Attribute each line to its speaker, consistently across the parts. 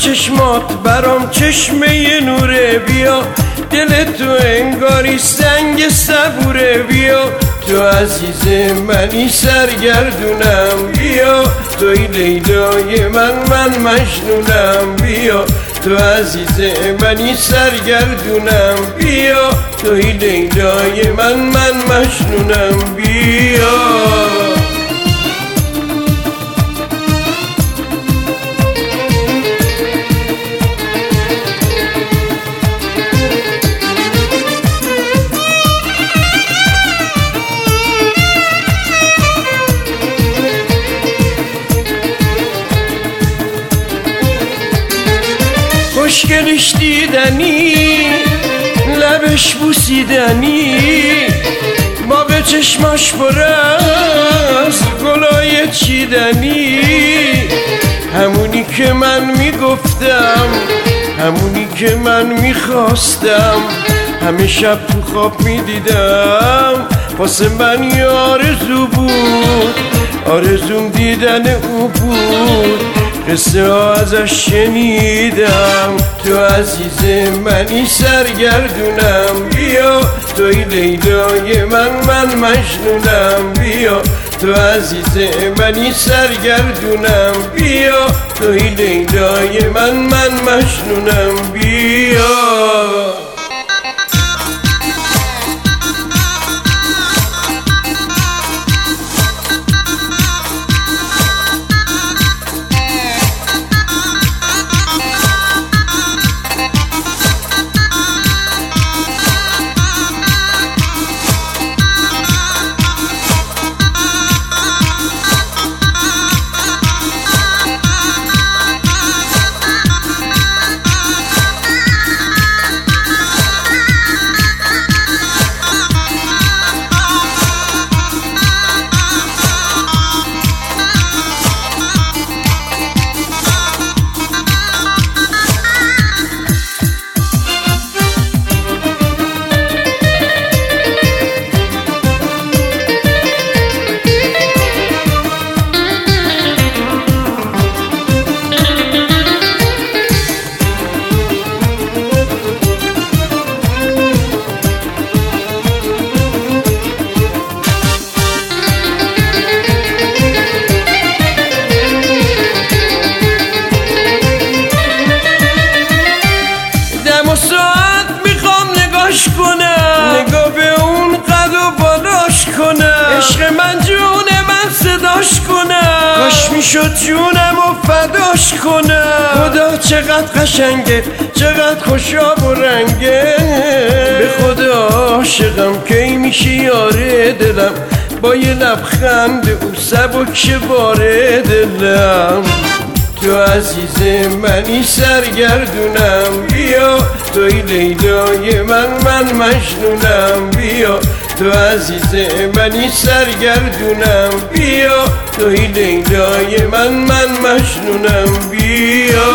Speaker 1: چشمات برام چشمه نوره، بیا دل تو انگاری سنگ صبوره، بیا تو عزیز منی سرگردونم، بیا توی لیلای من مجنونم، بیا تو عزیز منی سرگردونم، بیا توی لیلای من مجنونم، بیا. خوشگلش دیدنی، لبش بوسیدنی، باغ چشماش پر از گلای چیدنی، همونی که من میگفتم، همونی که من میخواستم، همه شب تو خواب میدیدم، واسه من یه آرزو بود، آرزوم دیدن او بود، قصه ها ازش شنیدم، تو عزیز منی سرگردونم، بیا توی لیلای من مجنونم، بیا تو عزیز منی سرگردونم، بیا توی لیلای من مجنونم، بیا. نگاه به اون قد و بالاش کنم، عشق من جون من صداش کنم، کاش میشد جونم و فداش کنم، خدا چقدر قشنگه، چقدر خوشاب و رنگه، به خدا عاشقم کی میشی یاره دلم، با یه لبخند او سبک باره دلم، تو عزیز منی سرگردونم، بیا توی لیلای من مجنونم، بیا تو عزیز منی سرگردونم، بیا توی لیلای من مجنونم، بیا.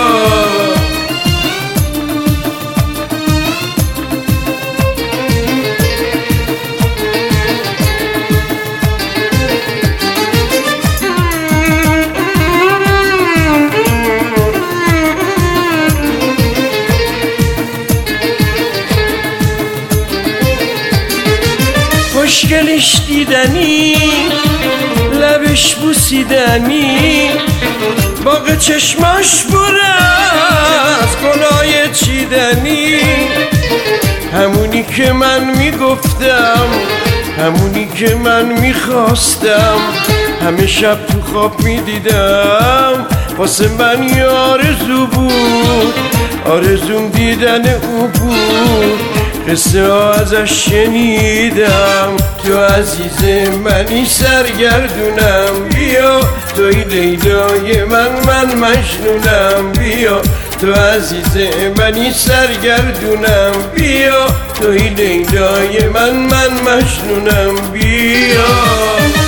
Speaker 1: خوشگلش دیدنی، لبش بوسیدنی، باغ چشماش پر از گلای چیدنی، همونی که من میگفتم، همونی که من میخواستم، همه شب تو خواب میدیدم، واسه من یه آرزو بود، آرزوم دیدن او بود، قصه ها ازش شنیدم، تو عزیز منی سرگردونم، بیا توی لیلای من مجنونم، بیا تو عزیز منی سرگردونم، بیا توی لیلای من مجنونم، بیا.